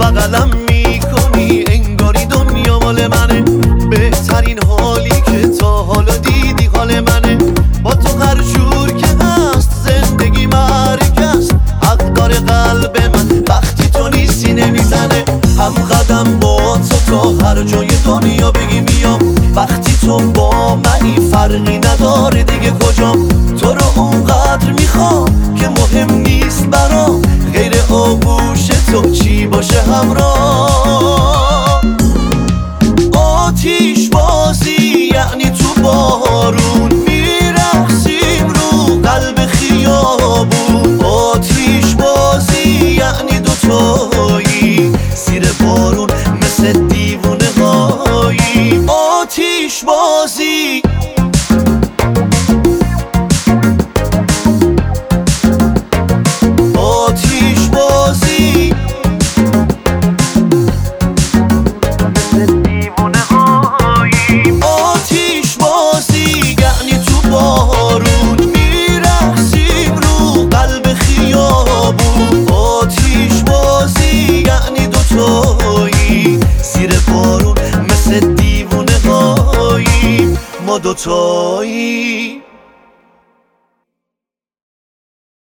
بغلم میکنی انگاری دنیا مال منه. بهترین حالی که تا حالا دیدی حال منه. با تو هر جور که هست زندگی مرگ است. حق داره قلب من وقتی تو نیستی نمیزنه. هم قدم با تو تا هر جای دنیا بگی میام. وقتی تو با منی فرقی نداره دیگه کجام. تو رو اونقدر میخوام که مهم نیست برام غیر آغوش تو چی باشه همراه. آتیش بازی یعنی تو بارون میرقصیم رو قلب خیابون. آتیش بازی یعنی دوتایی زیر بارون مثل دیوونه هایی. آتیش بازی آتیش بازی مثل دیوونه هایی. آتیش بازی یعنی تو بارون میرقصیم رو قلب خیابون. آتیش بازی یعنی دوتایی زیر بارون مثل دیوونه هایی. ما دوتایی